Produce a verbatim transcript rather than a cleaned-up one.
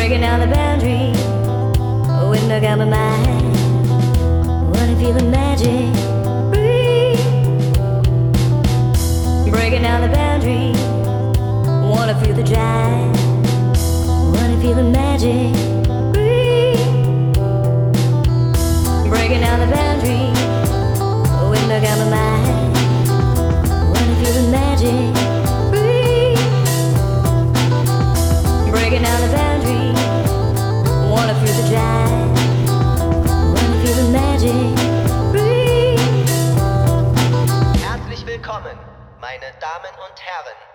Breaking down the boundary with no compromise. Wanna feel the magic breathe. Breaking down the boundary, wanna feel the drive. Wanna feel the magic breathe. Breaking down the boundary with no compromise. Wanna feel the magic breathe. Breaking down the boundary, wanna feel the drive. Wanna feel the magic breathe. Herzlich willkommen, meine Damen und Herren.